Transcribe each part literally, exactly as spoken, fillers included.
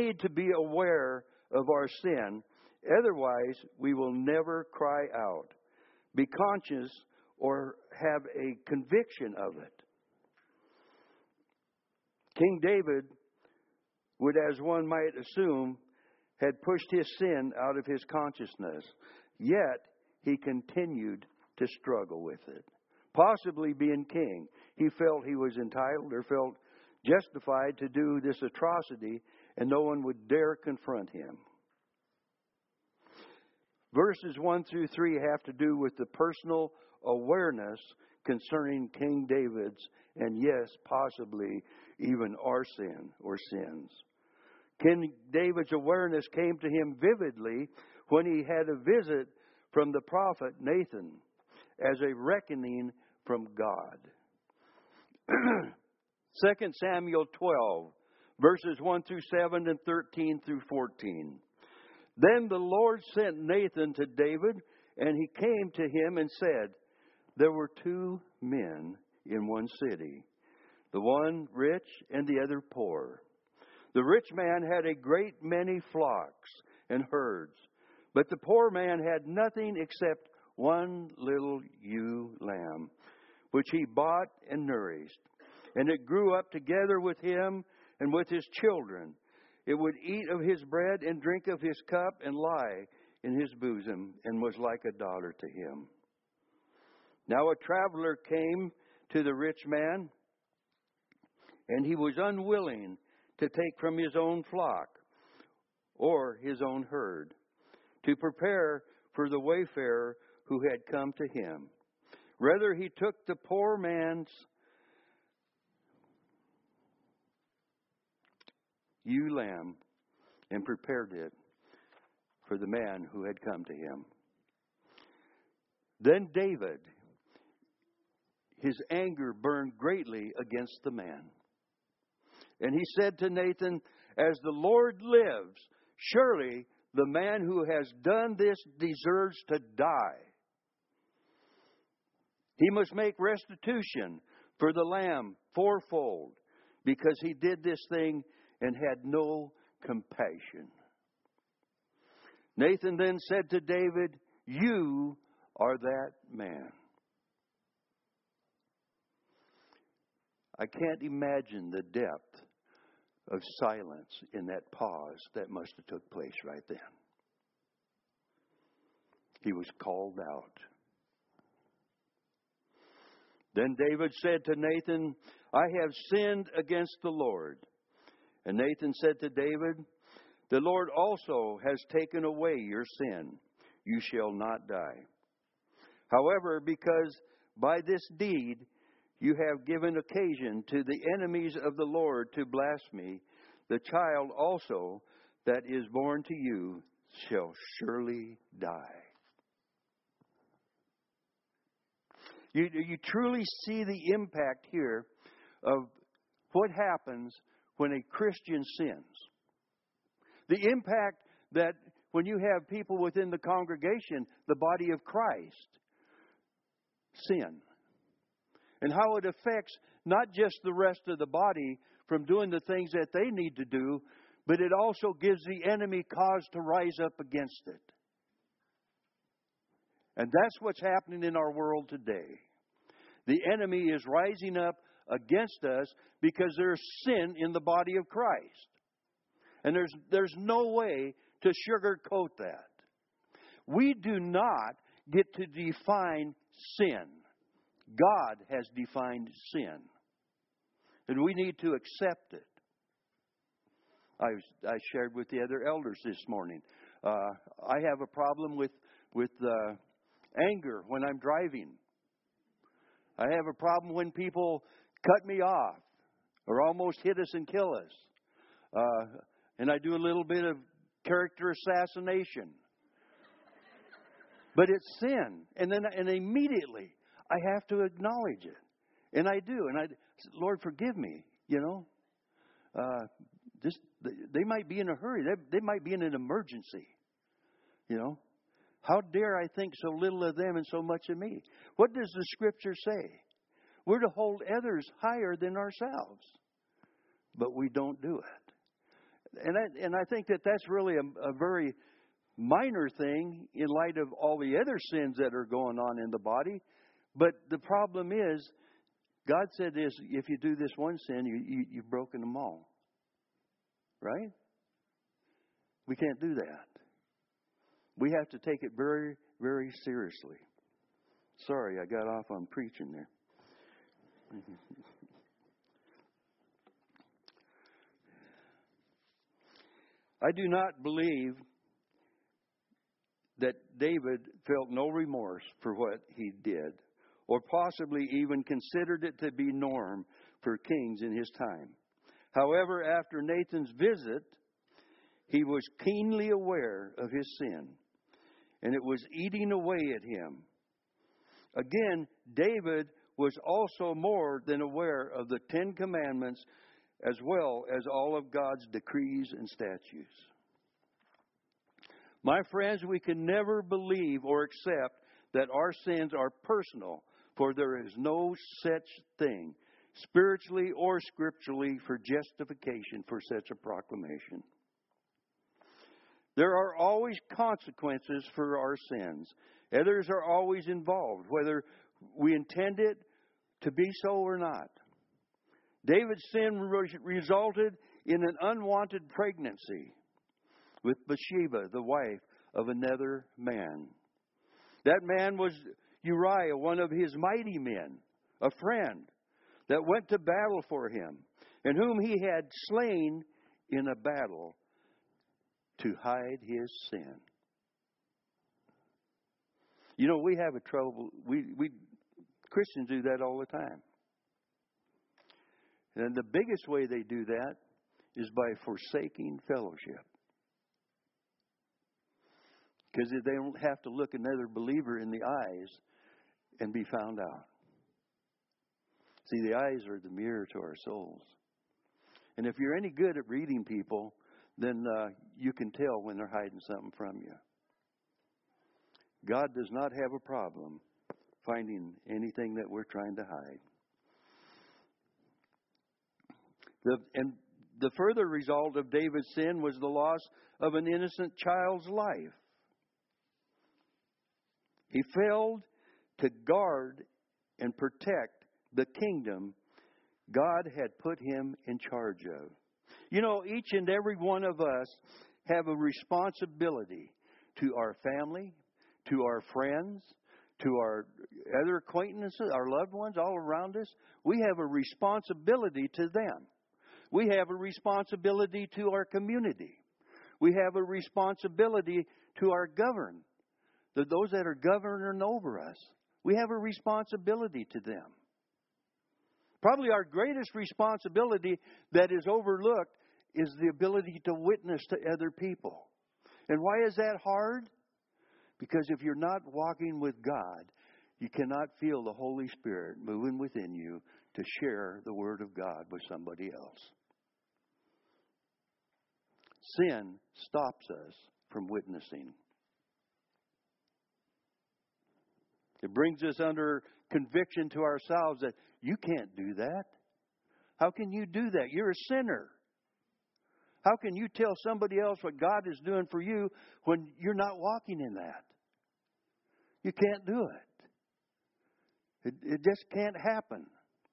need to be aware of our sin. Otherwise, we will never cry out, be conscious, or have a conviction of it. King David would, as one might assume, had pushed his sin out of his consciousness. Yet, he continued to struggle with it. Possibly being king, he felt he was entitled or felt justified to do this atrocity, and no one would dare confront him. Verses one through three have to do with the personal awareness concerning King David's, and yes, possibly even our sin or sins. King David's awareness came to him vividly when he had a visit from the prophet Nathan as a reckoning from God. Second Samuel twelve, verses one through seven and thirteen through fourteen. Then the Lord sent Nathan to David, and he came to him and said, there were two men in one city, the one rich and the other poor. The rich man had a great many flocks and herds, but the poor man had nothing except one little ewe lamb, which he bought and nourished. And it grew up together with him and with his children. It would eat of his bread and drink of his cup and lie in his bosom, and was like a daughter to him. Now a traveler came to the rich man, and he was unwilling to take from his own flock or his own herd to prepare for the wayfarer who had come to him. Rather, he took the poor man's ewe lamb and prepared it for the man who had come to him. Then David, his anger burned greatly against the man. And he said to Nathan, as the Lord lives, surely the man who has done this deserves to die. He must make restitution for the lamb fourfold, because he did this thing and had no compassion. Nathan then said to David, you are that man. I can't imagine the depth of silence in that pause that must have took place right then. He was called out. Then David said to Nathan, I have sinned against the Lord. And Nathan said to David, the Lord also has taken away your sin. You shall not die. However, because by this deed you have given occasion to the enemies of the Lord to blaspheme, the child also that is born to you shall surely die. You, you truly see the impact here of what happens when a Christian sins. The impact that when you have people within the congregation, the body of Christ, sin. And how it affects not just the rest of the body from doing the things that they need to do, but it also gives the enemy cause to rise up against it. And that's what's happening in our world today. The enemy is rising up against us because there's sin in the body of Christ. And there's there's no way to sugarcoat that. We do not get to define sin. God has defined sin. And we need to accept it. I, I shared with the other elders this morning. Uh, I have a problem with, with uh, anger when I'm driving. I have a problem when people cut me off or almost hit us and kill us. Uh, and I do a little bit of character assassination. But it's sin. And then and immediately I have to acknowledge it. And I do. And I, Lord, forgive me, you know. Uh, this, they might be in a hurry. They, they might be in an emergency, you know. How dare I think so little of them and so much of me? What does the Scripture say? We're to hold others higher than ourselves. But we don't do it. And I, and I think that that's really a, a very minor thing in light of all the other sins that are going on in the body. But the problem is, God said is, if you do this one sin, you, you, you've broken them all. Right? We can't do that. We have to take it very, very seriously. Sorry, I got off on preaching there. I do not believe that David felt no remorse for what he did, or possibly even considered it to be norm for kings in his time. However, after Nathan's visit, he was keenly aware of his sin, and it was eating away at him. Again, David was also more than aware of the Ten Commandments as well as all of God's decrees and statutes. My friends, we can never believe or accept that our sins are personal, for there is no such thing, spiritually or scripturally, for justification for such a proclamation. There are always consequences for our sins. Others are always involved, whether we intend it to be so or not. David's sin resulted in an unwanted pregnancy with Bathsheba, the wife of another man. That man was Uriah, one of his mighty men, a friend that went to battle for him, and whom he had slain in a battle to hide his sin. You know, we have a trouble. We we Christians do that all the time. And the biggest way they do that is by forsaking fellowship. Because they don't have to look another believer in the eyes and be found out. See, the eyes are the mirror to our souls. And if you're any good at reading people, then uh, you can tell when they're hiding something from you. God does not have a problem finding anything that we're trying to hide. The, and the further result of David's sin was the loss of an innocent child's life. He failed to guard and protect the kingdom God had put him in charge of. You know, each and every one of us have a responsibility to our family, to our friends, to our other acquaintances, our loved ones all around us. We have a responsibility to them. We have a responsibility to our community. We have a responsibility to our govern, those that are governing over us. We have a responsibility to them. Probably our greatest responsibility that is overlooked is the ability to witness to other people. And why is that hard? Because if you're not walking with God, you cannot feel the Holy Spirit moving within you to share the Word of God with somebody else. Sin stops us from witnessing. It brings us under conviction to ourselves that you can't do that. How can you do that? You're a sinner. How can you tell somebody else what God is doing for you when you're not walking in that? You can't do it. It, it just can't happen.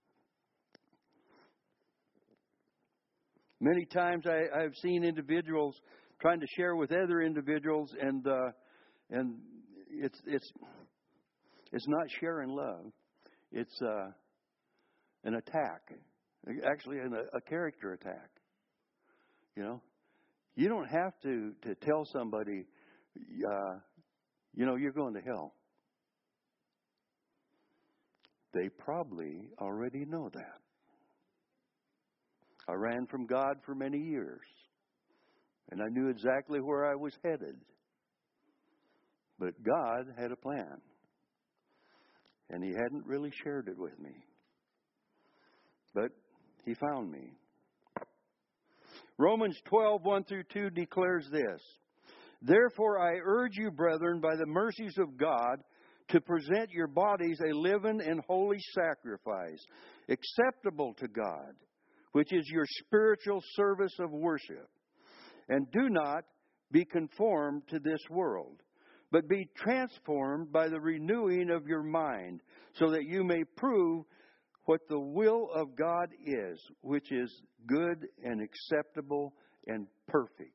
Many times I, I've seen individuals trying to share with other individuals, and uh, and it's it's it's not sharing love. It's uh, an attack, actually an, a character attack. You know, you don't have to to tell somebody, uh, you know, you're going to hell. They probably already know that. I ran from God for many years, and I knew exactly where I was headed. But God had a plan, and He hadn't really shared it with me. But He found me. Romans twelve, one through two declares this: Therefore I urge you, brethren, by the mercies of God, to present your bodies a living and holy sacrifice, acceptable to God, which is your spiritual service of worship. And do not be conformed to this world, but be transformed by the renewing of your mind, so that you may prove what the will of God is, which is good and acceptable and perfect.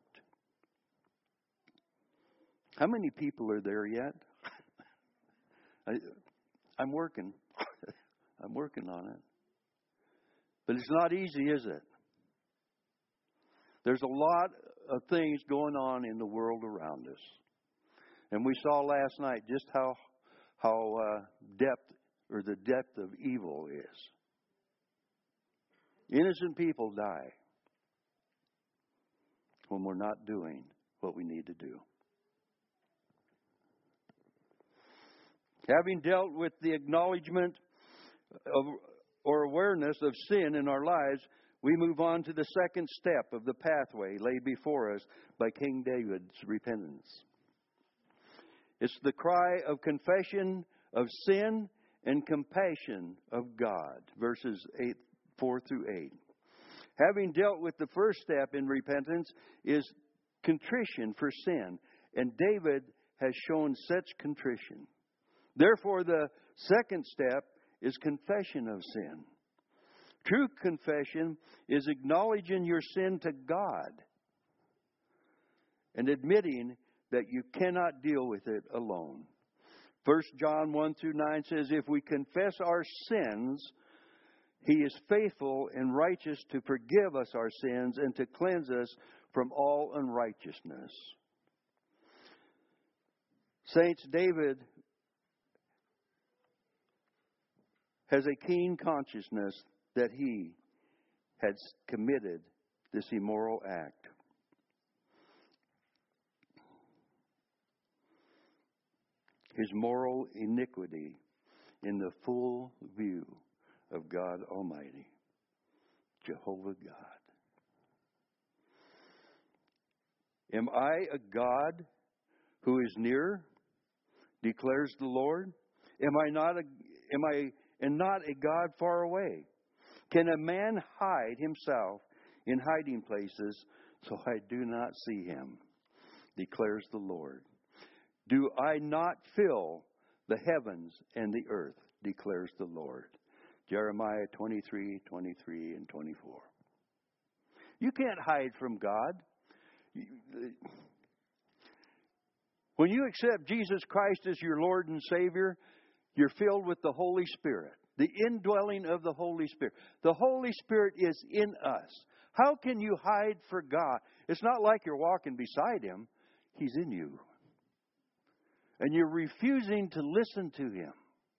How many people are there yet? I, I'm working. I'm working on it. But it's not easy, is it? There's a lot of things going on in the world around us. And we saw last night just how how uh, depth or the depth of evil is. Innocent people die when we're not doing what we need to do. Having dealt with the acknowledgement of or awareness of sin in our lives, we move on to the second step of the pathway laid before us by King David's repentance. It's the cry of confession of sin and compassion of God, verses eight, four through eight. Having dealt with the first step in repentance is contrition for sin, and David has shown such contrition. Therefore, the second step is confession of sin. True confession is acknowledging your sin to God and admitting that you cannot deal with it alone. First John one through nine says, if we confess our sins, He is faithful and righteous to forgive us our sins and to cleanse us from all unrighteousness. Saints, David has a keen consciousness that he had committed this immoral act. His moral iniquity in the full view of God Almighty, Jehovah God. Am I a God who is near, declares the Lord? Am I not a am I and not a God far away? Can a man hide himself in hiding places so I do not see him? Declares the Lord. Do I not fill the heavens and the earth? Declares the Lord. Jeremiah twenty-three, twenty-three, and twenty-four. You can't hide from God. When you accept Jesus Christ as your Lord and Savior, you're filled with the Holy Spirit, the indwelling of the Holy Spirit. The Holy Spirit is in us. How can you hide for God? It's not like you're walking beside Him. He's in you. And you're refusing to listen to Him.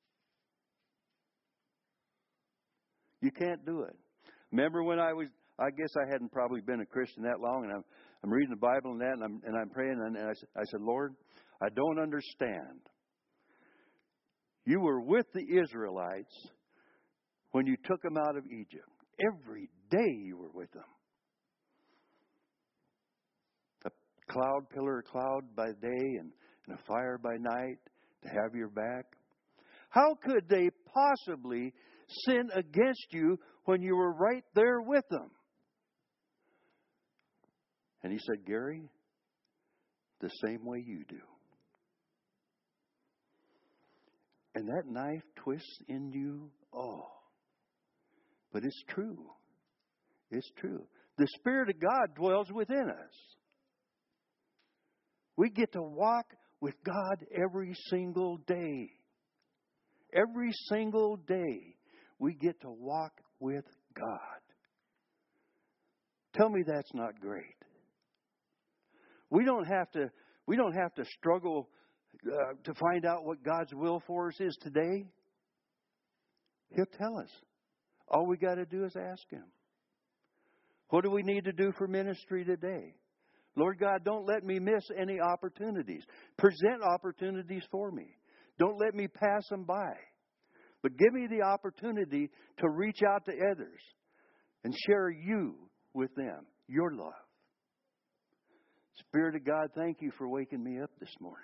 You can't do it. Remember when I was, I guess I hadn't probably been a Christian that long, and I'm, I'm reading the Bible and that, and I'm, and I'm praying, and I, I said, Lord, I don't understand. You were with the Israelites when you took them out of Egypt. Every day you were with them. A cloud, pillar of cloud by day and, and a fire by night to have your back. How could they possibly sin against you when you were right there with them? And he said, Gary, the same way you do. And that knife twists in you. Oh. But it's true. It's true. The Spirit of God dwells within us. We get to walk with God every single day. Every single day we get to walk with God. Tell me that's not great. We don't have to we don't have to struggle uh, to find out what God's will for us is today. He'll tell us. All we got to do is ask Him. What do we need to do for ministry today? Lord God, don't let me miss any opportunities. Present opportunities for me. Don't let me pass them by. But give me the opportunity to reach out to others and share you with them, your love. Spirit of God, thank you for waking me up this morning.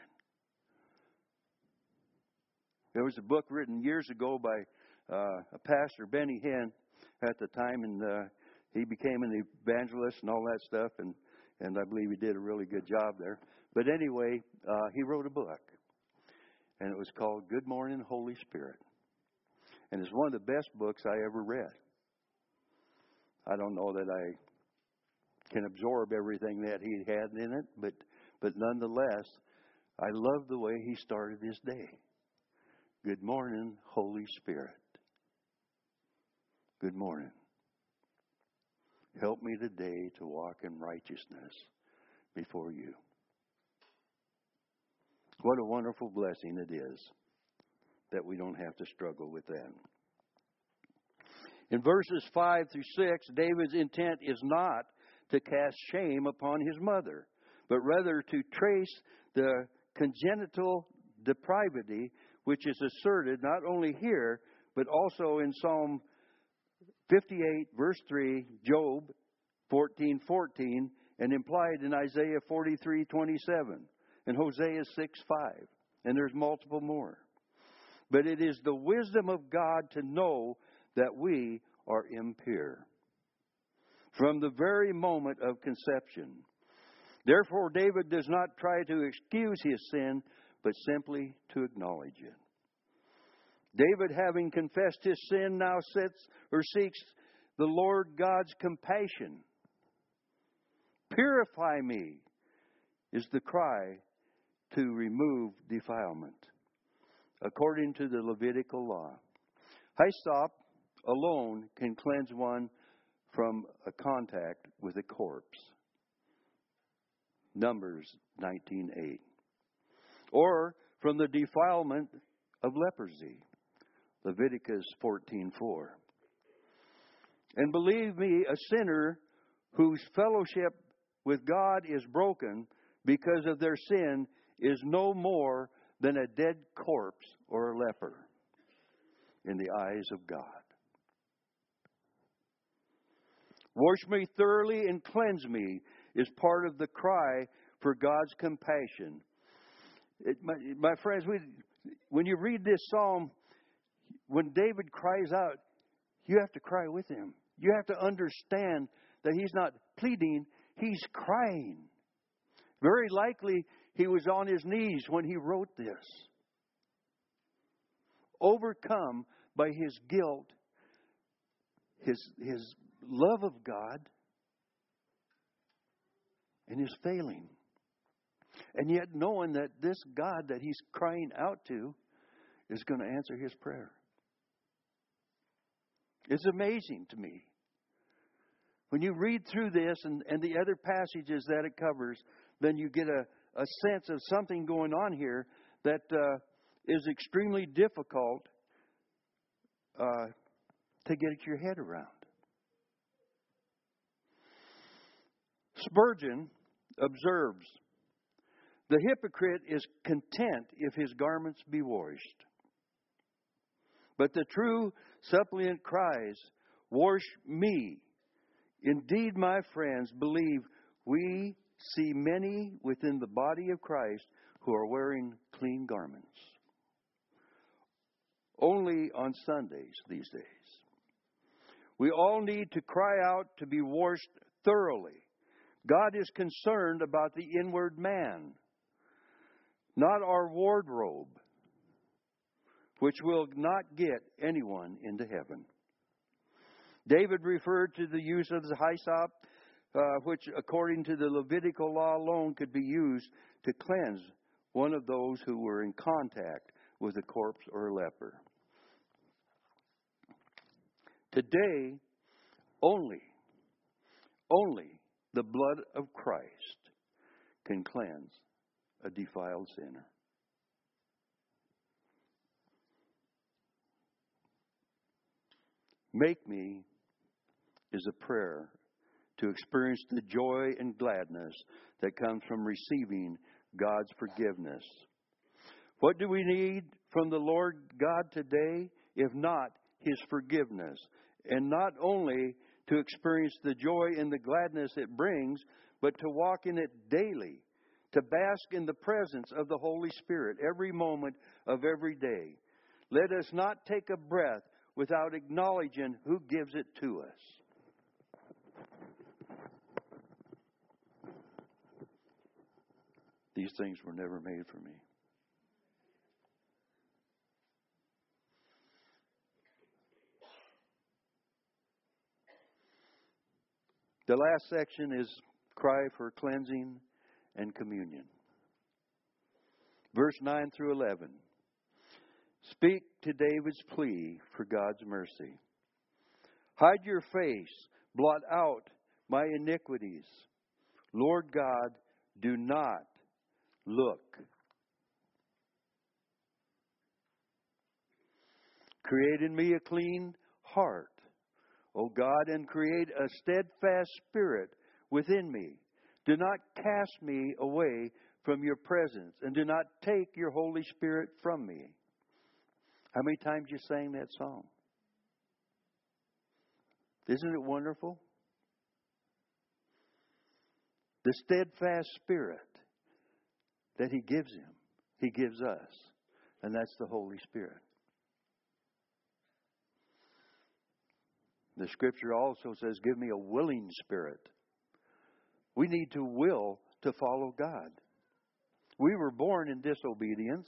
There was a book written years ago by uh, a pastor, Benny Hinn, at the time, and uh, he became an evangelist and all that stuff. And And I believe he did a really good job there. But anyway, uh, he wrote a book. And it was called Good Morning, Holy Spirit. And it's one of the best books I ever read. I don't know that I can absorb everything that he had in it, but, but nonetheless, I love the way he started his day. Good morning, Holy Spirit. Good morning. Help me today to walk in righteousness before you. What a wonderful blessing it is that we don't have to struggle with that. In verses five through six, David's intent is not to cast shame upon his mother, but rather to trace the congenital depravity which is asserted not only here, but also in Psalm fifty-eight, verse three, Job fourteen fourteen, and implied in Isaiah forty-three twenty-seven, and Hosea six five. And there's multiple more. But it is the wisdom of God to know that we are impure from the very moment of conception. Therefore, David does not try to excuse his sin, but simply to acknowledge it. David, having confessed his sin, now sits or seeks the Lord God's compassion. Purify me is the cry to remove defilement, according to the Levitical law. Hyssop alone can cleanse one from a contact with a corpse. Numbers nineteen eight. Or from the defilement of leprosy. Leviticus fourteen four. And believe me, a sinner whose fellowship with God is broken because of their sin is no more than a dead corpse or a leper in the eyes of God. Wash me thoroughly and cleanse me is part of the cry for God's compassion. It, my, my friends, we, when you read this psalm, when David cries out, you have to cry with him. You have to understand that he's not pleading, he's crying. Very likely he was on his knees when he wrote this. Overcome by his guilt, his, his love of God, and his failing. And yet knowing that this God that he's crying out to is going to answer his prayer. It's amazing to me. When you read through this and, and the other passages that it covers, then you get a, a sense of something going on here that uh, is extremely difficult uh, to get your head around. Spurgeon observes, the hypocrite is content if his garments be washed. But the true suppliant cries, wash me. Indeed, my friends, believe we see many within the body of Christ who are wearing clean garments. Only on Sundays these days. We all need to cry out to be washed thoroughly. God is concerned about the inward man, not our wardrobe, which will not get anyone into heaven. David referred to the use of the hyssop, uh, which according to the Levitical law alone could be used to cleanse one of those who were in contact with a corpse or a leper. Today, only, only the blood of Christ can cleanse a defiled sinner. Make me is a prayer to experience the joy and gladness that comes from receiving God's forgiveness. What do we need from the Lord God today, if not His forgiveness? And not only to experience the joy and the gladness it brings, but to walk in it daily, to bask in the presence of the Holy Spirit every moment of every day. Let us not take a breath without acknowledging who gives it to us. These things were never made for me. The last section is cry for cleansing and communion. Verse nine through eleven. Speak to David's plea for God's mercy. Hide your face, blot out my iniquities. Lord God, do not look. Create in me a clean heart, O God, and create a steadfast spirit within me. Do not cast me away from your presence, and do not take your Holy Spirit from me. How many times you sang that song? Isn't it wonderful? The steadfast spirit that He gives him, He gives us. And that's the Holy Spirit. The Scripture also says, give me a willing spirit. We need to will to follow God. We were born in disobedience.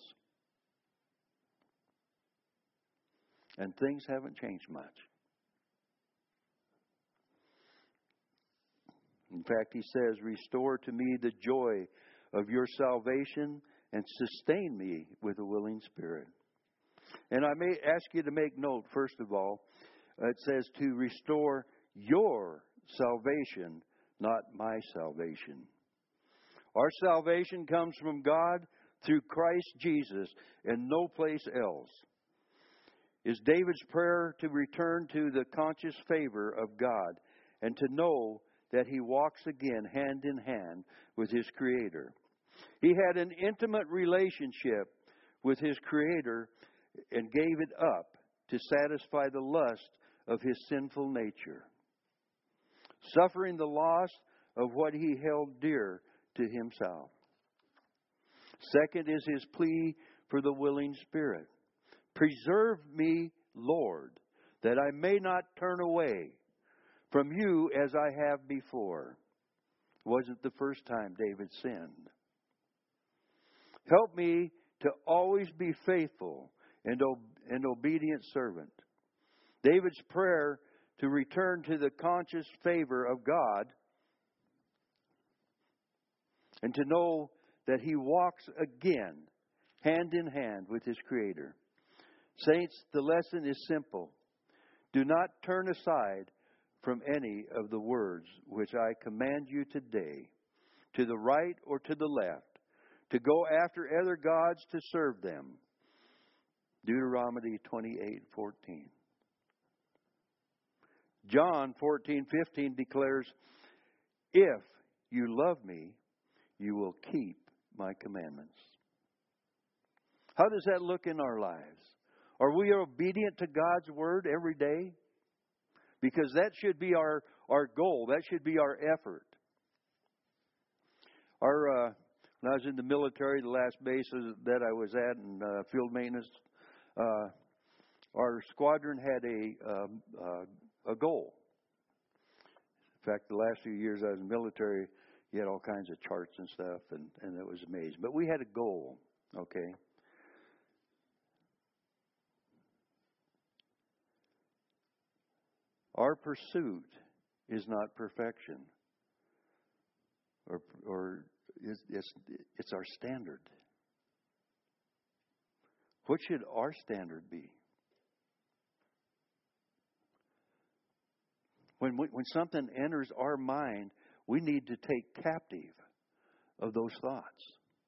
And things haven't changed much. In fact, He says, restore to me the joy of your salvation and sustain me with a willing spirit. And I may ask you to make note, first of all, it says to restore your salvation, not my salvation. Our salvation comes from God through Christ Jesus and no place else. Is David's prayer to return to the conscious favor of God and to know that he walks again hand in hand with his Creator. He had an intimate relationship with his Creator and gave it up to satisfy the lust of his sinful nature, suffering the loss of what he held dear to himself. Second is his plea for the willing spirit. Preserve me, Lord, that I may not turn away from you as I have before. It wasn't the first time David sinned. Help me to always be faithful and an obedient servant. David's prayer to return to the conscious favor of God and to know that he walks again hand in hand with his Creator. Saints, the lesson is simple. Do not turn aside from any of the words which I command you today, to the right or to the left, to go after other gods to serve them. Deuteronomy twenty-eight fourteen. John fourteen fifteen declares, if you love me, you will keep my commandments. How does that look in our lives? Are we obedient to God's word every day? Because that should be our, our goal. That should be our effort. Our uh, when I was in the military, the last base that I was at in uh, field maintenance, uh, our squadron had a um, uh, a goal. In fact, the last few years I was in the military, you had all kinds of charts and stuff, and, and it was amazing. But we had a goal, okay? Our pursuit is not perfection, or or it's, it's, it's our standard. What should our standard be? When we, when something enters our mind, we need to take captive of those thoughts.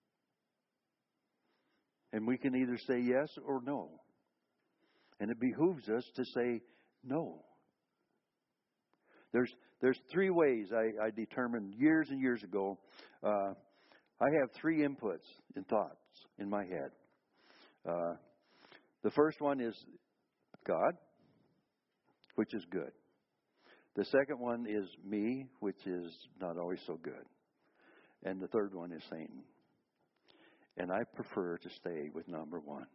And we can either say yes or no. And it behooves us to say no. There's there's three ways I, I determined years and years ago. Uh, I have three inputs in thoughts in my head. Uh, the first one is God, which is good. The second one is me, which is not always so good. And the third one is Satan. And I prefer to stay with number one.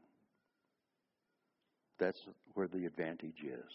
That's where the advantage is.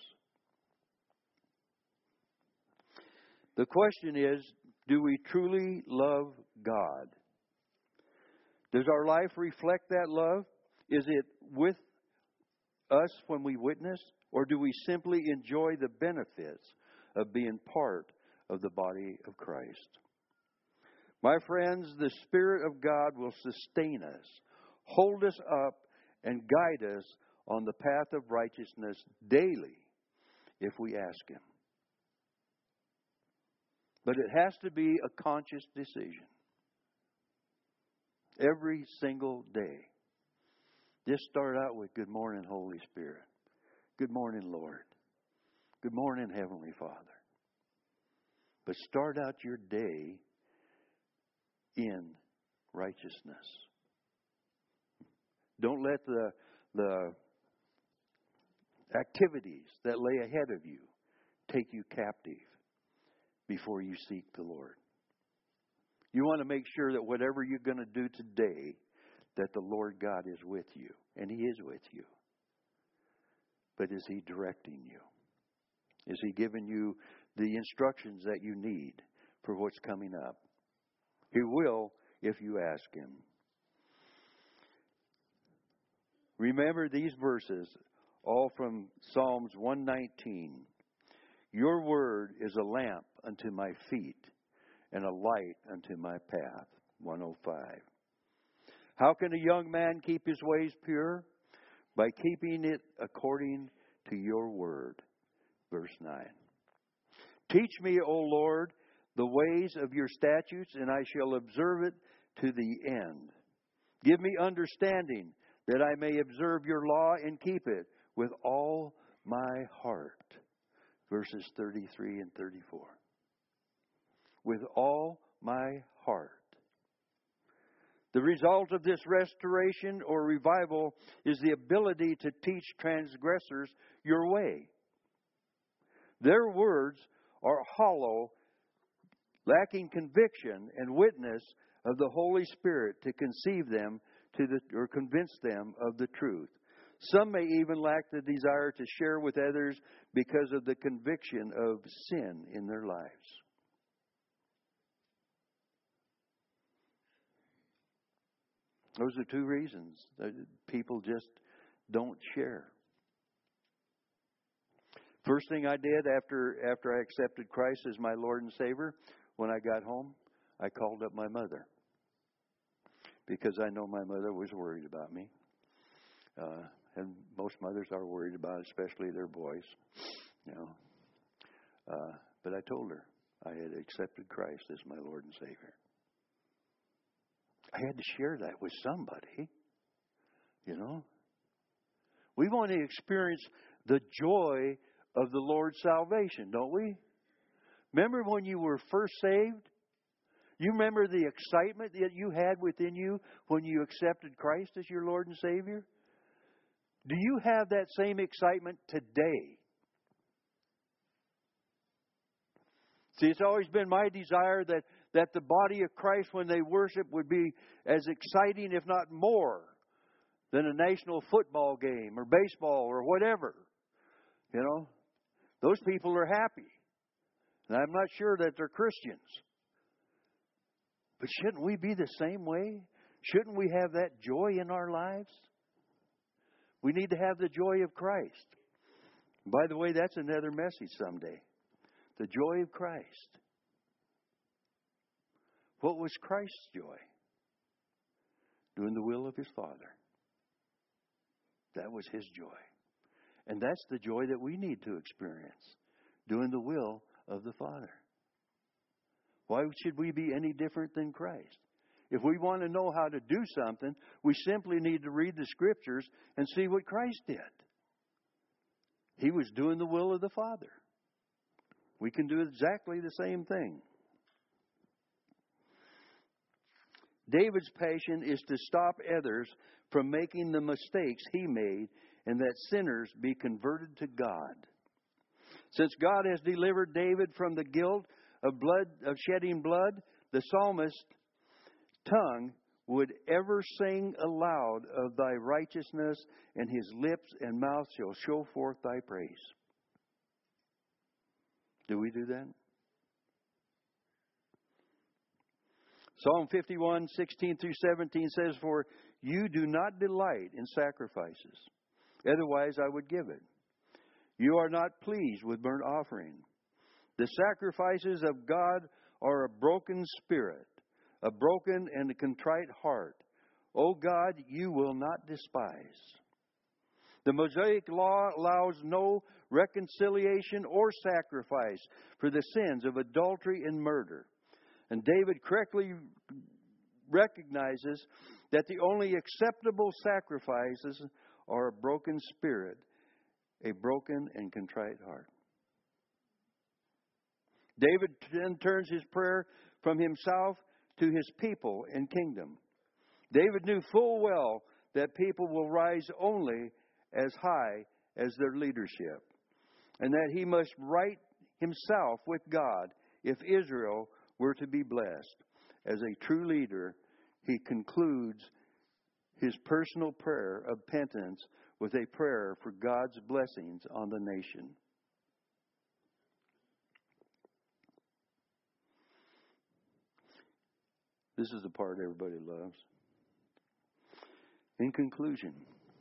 The question is, do we truly love God? Does our life reflect that love? Is it with us when we witness? Or do we simply enjoy the benefits of being part of the body of Christ? My friends, the Spirit of God will sustain us, hold us up, and guide us on the path of righteousness daily if we ask Him. But it has to be a conscious decision. Every single day. Just start out with, good morning, Holy Spirit. Good morning, Lord. Good morning, Heavenly Father. But start out your day in righteousness. Don't let the, the activities that lay ahead of you take you captive before you seek the Lord. You want to make sure that whatever you're going to do today, that the Lord God is with you. And He is with you. But is He directing you? Is He giving you the instructions that you need for what's coming up? He will if you ask Him. Remember these verses, all from Psalms one nineteen. Your word is a lamp unto my feet and a light unto my path. one oh five. How can a young man keep his ways pure? By keeping it according to your word. Verse nine. Teach me, O Lord, the ways of your statutes, and I shall observe it to the end. Give me understanding, that I may observe your law and keep it with all my heart. Verses thirty-three and thirty-four. With all my heart. The result of this restoration or revival is the ability to teach transgressors your way. Their words are hollow, lacking conviction and witness of the Holy Spirit to conceive them to the or convince them of the truth. Some may even lack the desire to share with others because of the conviction of sin in their lives. Those are two reasons that people just don't share. First thing I did after after I accepted Christ as my Lord and Savior, when I got home, I called up my mother. Because I know my mother was worried about me. Uh, and most mothers are worried about it, especially their boys. You know. Uh, but I told her I had accepted Christ as my Lord and Savior. I had to share that with somebody. You know. We want to experience the joy of the Lord's salvation, don't we? Remember when you were first saved? You remember the excitement that you had within you when you accepted Christ as your Lord and Savior? Do you have that same excitement today? See, it's always been my desire that, that the body of Christ, when they worship, would be as exciting, if not more, than a national football game or baseball or whatever. You know, those people are happy. And I'm not sure that they're Christians. But shouldn't we be the same way? Shouldn't we have that joy in our lives? We need to have the joy of Christ. By the way, that's another message someday. The joy of Christ. What was Christ's joy? Doing the will of His Father. That was His joy. And that's the joy that we need to experience. Doing the will of the Father. Why should we be any different than Christ? If we want to know how to do something, we simply need to read the Scriptures and see what Christ did. He was doing the will of the Father. We can do exactly the same thing. David's passion is to stop others from making the mistakes he made and that sinners be converted to God. Since God has delivered David from the guilt of blood, of shedding blood, the psalmist's tongue would ever sing aloud of thy righteousness, and his lips and mouth shall show forth thy praise. Do we do that? Psalm fifty-one, sixteen through seventeen says, "For you do not delight in sacrifices. Otherwise I would give it. You are not pleased with burnt offering. The sacrifices of God are a broken spirit, a broken and a contrite heart. O God, you will not despise." The Mosaic Law allows no reconciliation or sacrifice for the sins of adultery and murder. And David correctly recognizes that the only acceptable sacrifices are a broken spirit, a broken and contrite heart. David then turns his prayer from himself to his people and kingdom. David knew full well that people will rise only as high as their leadership, and that he must right himself with God if Israel were to be blessed. As a true leader, he concludes his personal prayer of penitence with a prayer for God's blessings on the nation. This is the part everybody loves. In conclusion,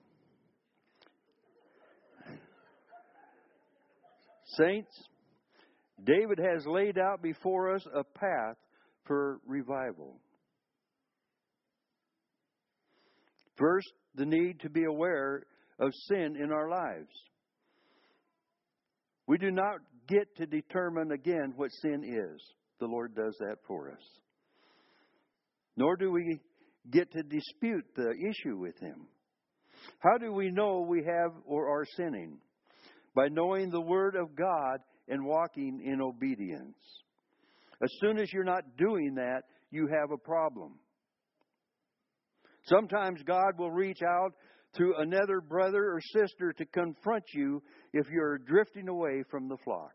saints, David has laid out before us a path for revival. First, the need to be aware of sin in our lives. We do not get to determine again what sin is. The Lord does that for us. Nor do we get to dispute the issue with Him. How do we know we have or are sinning? By knowing the Word of God and walking in obedience. As soon as you're not doing that, you have a problem. Sometimes God will reach out through another brother or sister to confront you if you're drifting away from the flock.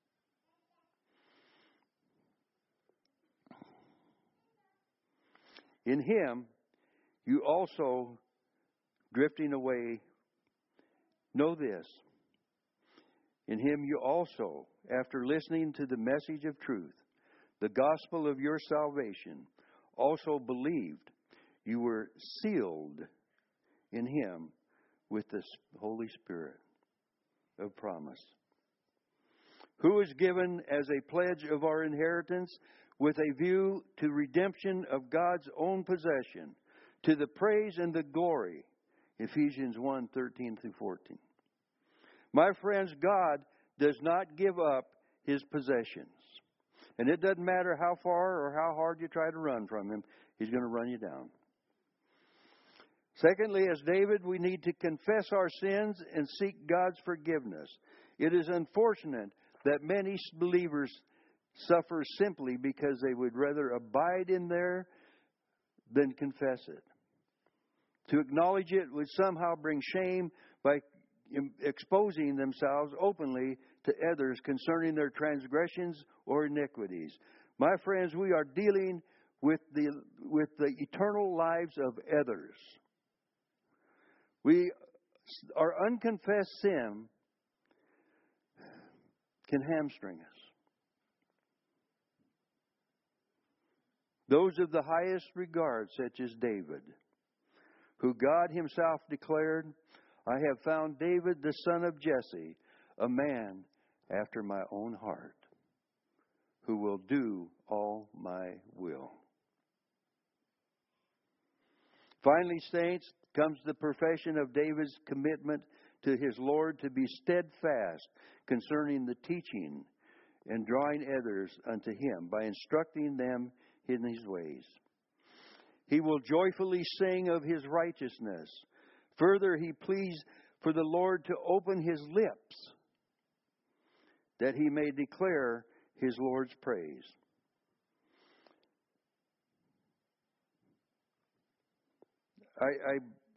In Him, you also drifting away, know this. In Him you also, after listening to the message of truth, the gospel of your salvation, also believed. You were sealed in Him with the Holy Spirit of promise, who is given as a pledge of our inheritance with a view to redemption of God's own possession, to the praise and the glory. Ephesians one, thirteen through fourteen. My friends, God does not give up His possessions. And it doesn't matter how far or how hard you try to run from Him, He's going to run you down. Secondly, as David, we need to confess our sins and seek God's forgiveness. It is unfortunate that many believers suffer simply because they would rather abide in there than confess it. To acknowledge it would somehow bring shame by exposing themselves openly to others concerning their transgressions or iniquities. My friends, we are dealing with the with the eternal lives of others. We, our unconfessed sin can hamstring us. Those of the highest regard, such as David, who God Himself declared, I have found David, the son of Jesse, a man after my own heart, who will do all my will. Finally, saints, comes the profession of David's commitment to his Lord to be steadfast concerning the teaching and drawing others unto Him by instructing them in His ways. He will joyfully sing of His righteousness. Further, he pleads for the Lord to open his lips that he may declare his Lord's praise. I, I,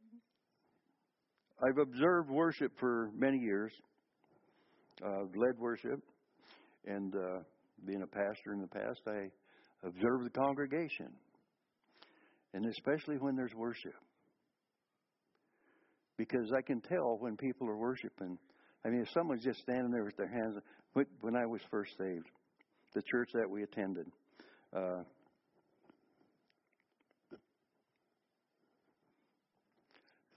I've observed worship for many years, uh, led worship, and uh, being a pastor in the past, I observe the congregation, and especially when there's worship. Because I can tell when people are worshiping. I mean, if someone's just standing there with their hands, when I was first saved, the church that we attended, uh,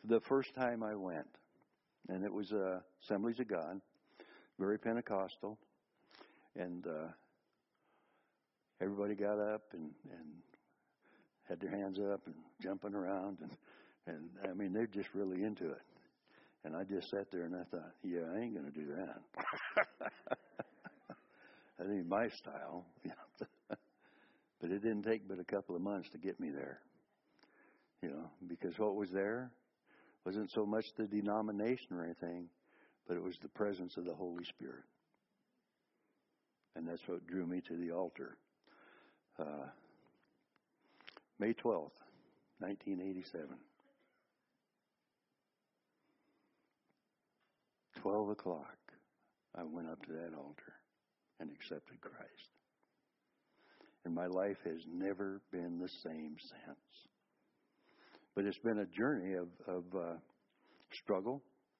the first time I went. And it was uh, Assemblies of God, very Pentecostal. And uh, everybody got up and, and had their hands up and jumping around. And, and I mean, they're just really into it. And I just sat there and I thought, yeah, I ain't going to do that. That ain't my style. But it didn't take but a couple of months to get me there. You know, because what was there wasn't so much the denomination or anything, but it was the presence of the Holy Spirit. And that's what drew me to the altar. Uh, May twelfth, nineteen eighty-seven. Twelve o'clock, I went up to that altar and accepted Christ. And my life has never been the same since. But it's been a journey of, of uh, struggle.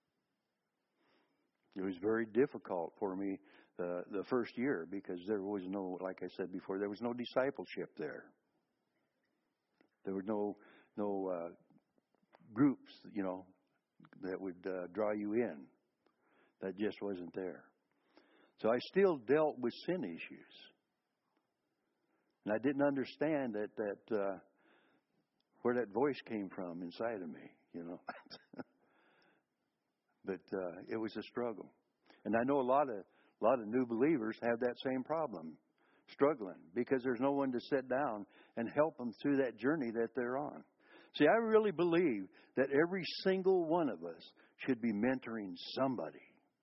It was very difficult for me the, the first year because there was no, like I said before, there was no discipleship there. There were no no uh, groups, you know, that would uh, draw you in. That just wasn't there. So I still dealt with sin issues. And I didn't understand that, that uh, where that voice came from inside of me, you know. But uh, it was a struggle. And I know a lot of a lot of new believers have that same problem, struggling, because there's no one to sit down and help them through that journey that they're on. See, I really believe that every single one of us should be mentoring somebody.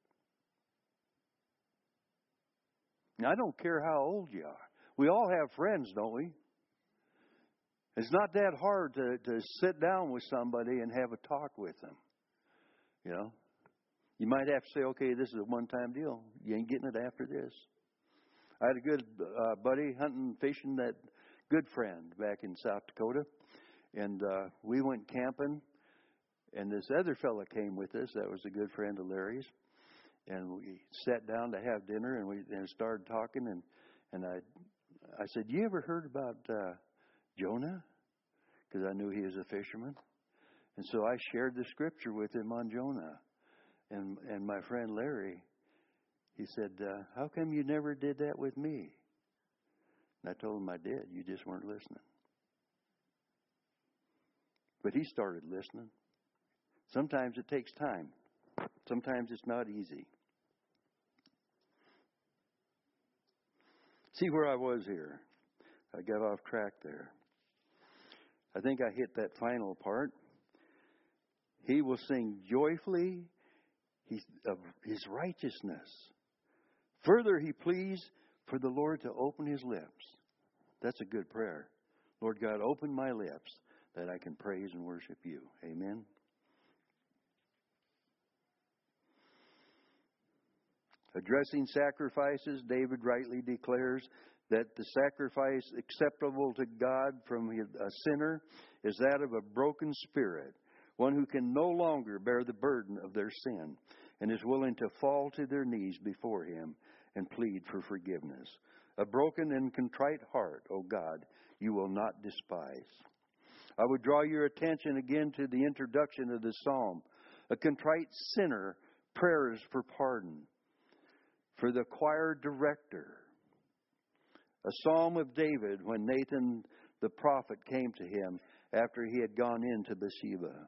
Now, I don't care how old you are. We all have friends, don't we? It's not that hard to, to sit down with somebody and have a talk with them. You know? You might have to say, okay, this is a one-time deal. You ain't getting it after this. I had a good uh, buddy hunting, fishing, that good friend back in South Dakota. And uh, we went camping, and this other fella came with us. That was a good friend of Larry's. And we sat down to have dinner, and we and started talking. And, and I I said, you ever heard about uh, Jonah? Because I knew he was a fisherman. And so I shared the scripture with him on Jonah. And and my friend Larry, he said, uh, how come you never did that with me? And I told him I did. You just weren't listening. But he started listening. Sometimes it takes time. Sometimes it's not easy. See where I was here. I got off track there. I think I hit that final part. He will sing joyfully his, of his righteousness. Further, he pleads for the Lord to open his lips. That's a good prayer. Lord God, open my lips that I can praise and worship you. Amen. Addressing sacrifices, David rightly declares that the sacrifice acceptable to God from a sinner is that of a broken spirit, one who can no longer bear the burden of their sin and is willing to fall to their knees before him and plead for forgiveness. A broken and contrite heart, O God, you will not despise. I would draw your attention again to the introduction of the psalm. A contrite sinner prays for pardon. For the choir director, a psalm of David when Nathan the prophet came to him after he had gone into Bathsheba.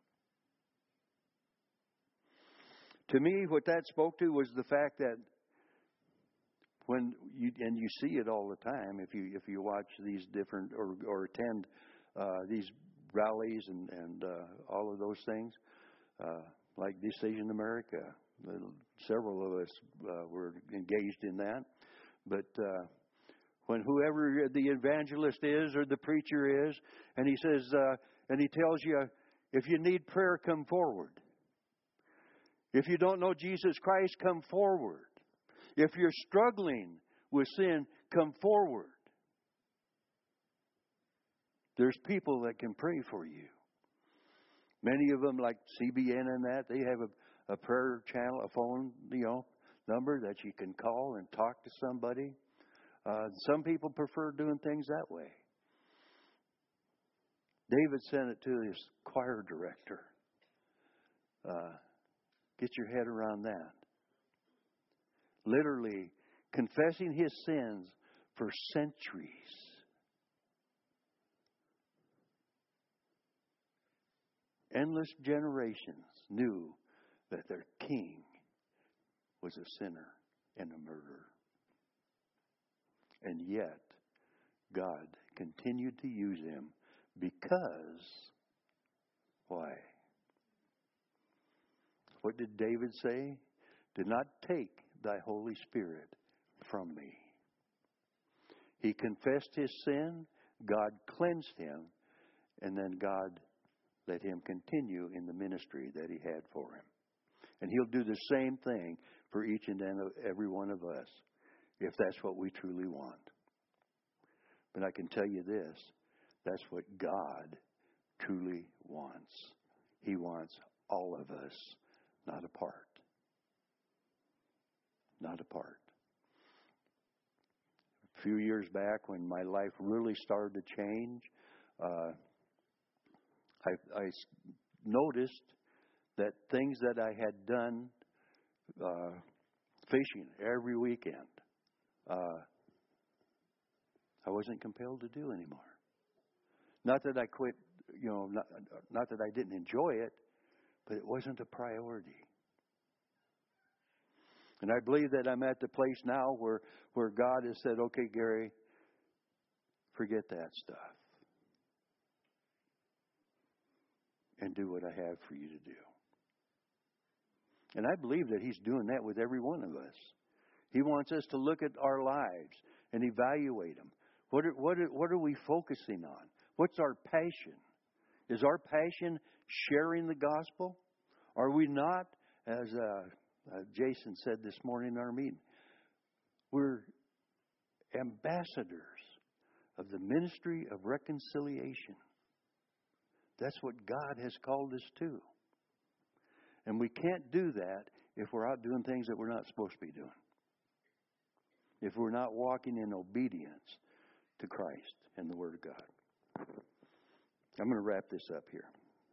To me, what that spoke to was the fact that when you, and you see it all the time if you if you watch these different or, or attend uh, these rallies and, and uh, all of those things, uh, like Decision America. Several of us uh, were engaged in that. But uh, when whoever the evangelist is or the preacher is, and he says, uh, and he tells you, if you need prayer, come forward. If you don't know Jesus Christ, come forward. If you're struggling with sin, come forward. There's people that can pray for you. Many of them, like C B N and that, they have a a prayer channel, a phone, you know, number that you can call and talk to somebody. Uh, some people prefer doing things that way. David sent it to his choir director. uh, get your head around that. Literally confessing his sins for centuries. Endless generations knew that their king was a sinner and a murderer. And yet, God continued to use him because, why? What did David say? Do not take thy Holy Spirit from me. He confessed his sin, God cleansed him, and then God let him continue in the ministry that he had for him. And he'll do the same thing for each and every one of us, if that's what we truly want. But I can tell you this, that's what God truly wants. He wants all of us, not a part. Not a part. A few years back, when my life really started to change, uh, I, I noticed that things that I had done, uh, fishing every weekend, uh, I wasn't compelled to do anymore. Not that I quit, you know, not, not that I didn't enjoy it, but it wasn't a priority. And I believe that I'm at the place now where, where God has said, okay, Gary, forget that stuff. And do what I have for you to do. And I believe that He's doing that with every one of us. He wants us to look at our lives and evaluate them. What are, what are, what are we focusing on? What's our passion? Is our passion sharing the gospel? Are we not, as uh, uh, Jason said this morning in our meeting, we're ambassadors of the ministry of reconciliation. That's what God has called us to. And we can't do that if we're out doing things that we're not supposed to be doing. If we're not walking in obedience to Christ and the Word of God. I'm going to wrap this up here.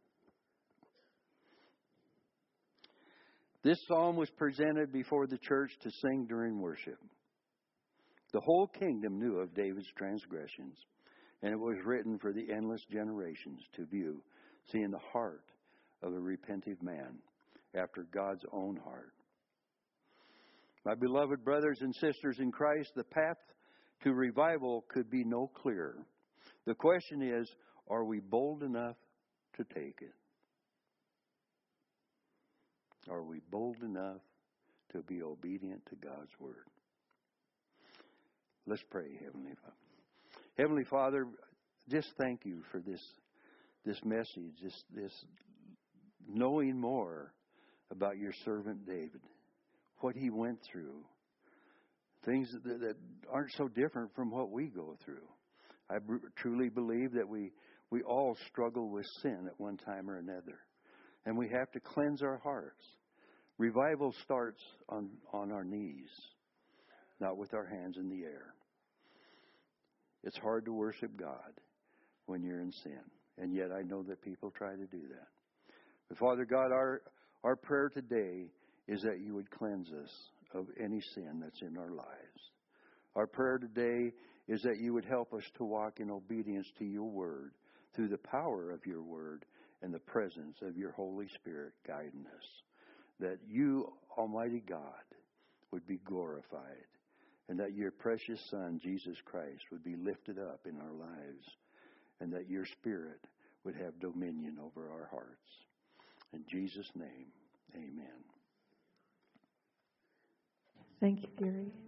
This psalm was presented before the church to sing during worship. The whole kingdom knew of David's transgressions, and it was written for the endless generations to view, seeing the heart of a repentive man after God's own heart. My beloved brothers and sisters in Christ, the path to revival could be no clearer. The question is, are we bold enough to take it? Are we bold enough to be obedient to God's Word? Let's pray, Heavenly Father. Heavenly Father, just thank you for this this message, this, this knowing more about your servant David, what he went through, things that, that aren't so different from what we go through. I b- truly believe that we, we all struggle with sin at one time or another, and we have to cleanse our hearts. Revival starts on, on our knees, not with our hands in the air. It's hard to worship God when you're in sin, and yet I know that people try to do that. But Father God, our, our prayer today is that you would cleanse us of any sin that's in our lives. Our prayer today is that you would help us to walk in obedience to your word through the power of your word and the presence of your Holy Spirit guiding us. That you, Almighty God, would be glorified, and that your precious Son, Jesus Christ, would be lifted up in our lives, and that your Spirit would have dominion over our hearts. In Jesus' name, amen. Thank you, Gary.